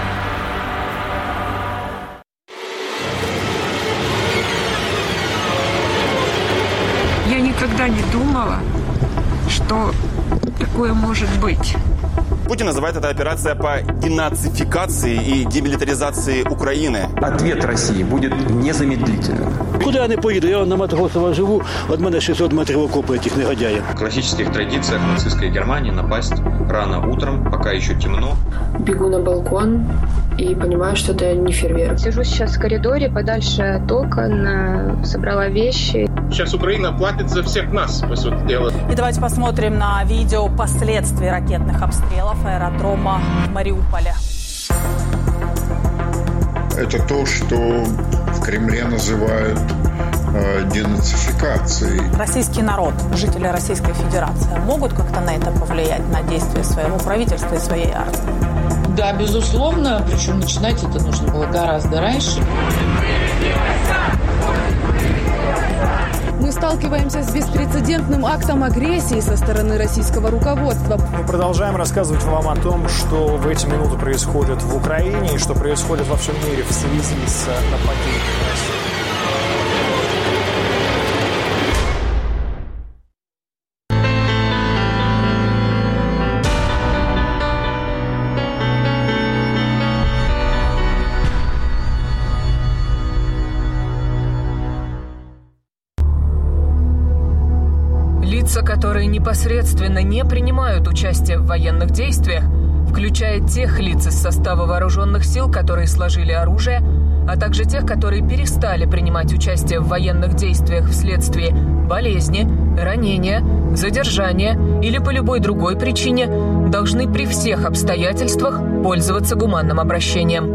Я никогда не думала, что такое может быть. Путин называет это операция по денацификации и демилитаризации Украины. Ответ России будет незамедлительным. Куди я не поїду? Я на Матросова живу, від мене шістсот метрів окопу цих негодяїв. В классических традициях нацистской Германии напасть рано утром, пока еще темно. Бегу на балкон и понимаю, что это не фейерверк. Сижу сейчас в коридоре, подальше от окон, собрала вещи. Сейчас Украина платит за всех нас, по сути дела. И давайте посмотрим на видео последствий ракетных обстрелов аэродрома в Мариуполе. Это то, что в Кремле называют э, денацификацией. Российский народ, жители Российской Федерации, могут как-то на это повлиять, на действия своего правительства и своей армии? Да, безусловно. Причем начинать это нужно было гораздо раньше. Мы сталкиваемся с беспрецедентным актом агрессии со стороны российского руководства. Мы продолжаем рассказывать вам о том, что в эти минуты происходит в Украине и что происходит во всем мире в связи с нападением на Россию. которые непосредственно не принимают участие в военных действиях, включая тех лиц из состава вооруженных сил, которые сложили оружие, а также тех, которые перестали принимать участие в военных действиях вследствие болезни, ранения, задержания или по любой другой причине, должны при всех обстоятельствах пользоваться гуманным обращением.